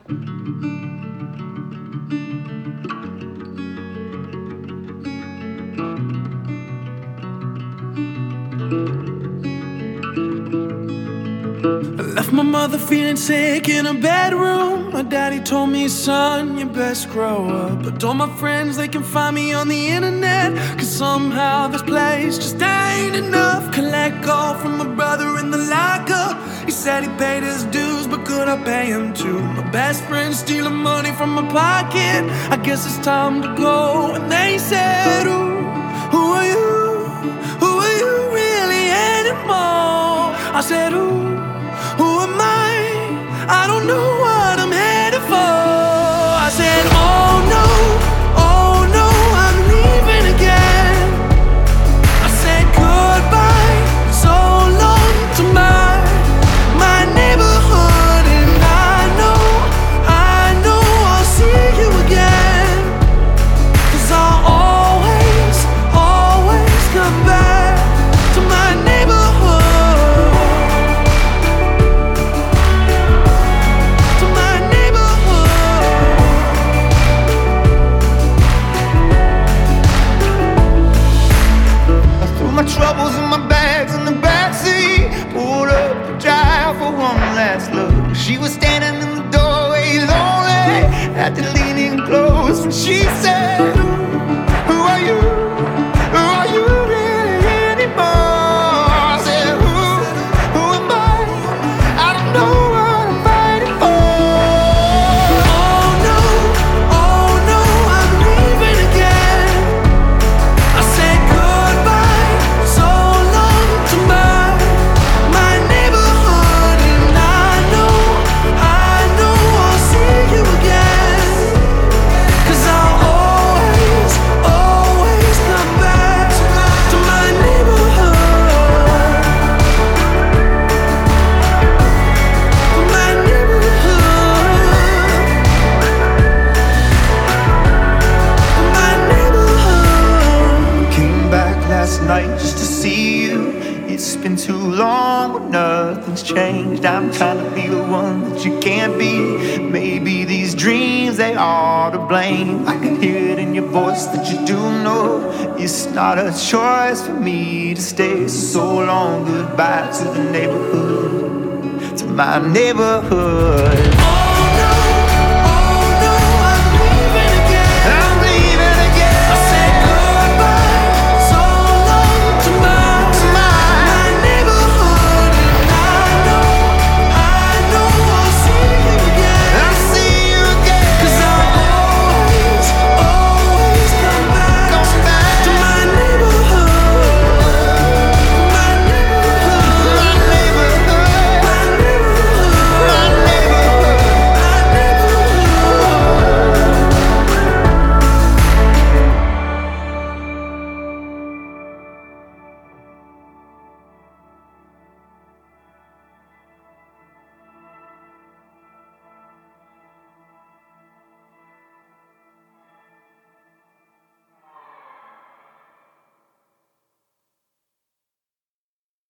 I left my mother feeling sick in a bedroom. My daddy told me, son, you best grow up. But all my friends, they can find me on the internet, 'cause somehow this place just ain't enough. Collect call from my brother in the lockup. He said he paid his dues, but could I pay him too? My best friend stealing money from my pocket. I guess it's time to go. And they said, ooh, who are you? Who are you really anymore? I said, ooh, who am I? I don't know what I'm headed for. I said, oh no, I'm leaving again. I said goodbye, so long to my neighborhood. And I know I'll see you again, 'cause I'll always come back to my neighborhood. My troubles and my bags in the backseat, pulled up to drive for one last look. She was standing in the doorway lonely, had to lean in close when she said, who are you? Who are you really anymore? I said, who am I? I don't know what I'm fighting for. Oh no, I'm leaving again. I said goodbye, so long to my neighborhood. And I know I'll see you again, 'cause I'll always come back to my neighborhood. To my neighborhood. To my neighborhood. Came back last night just to see you. It's been too long, but nothing's changed. I'm trying to be the one that you can't be. Maybe these dreams, they are to blame. I can hear it in your voice that you do know it's not a choice for me to stay. So long, goodbye to the neighborhood, to my neighborhood.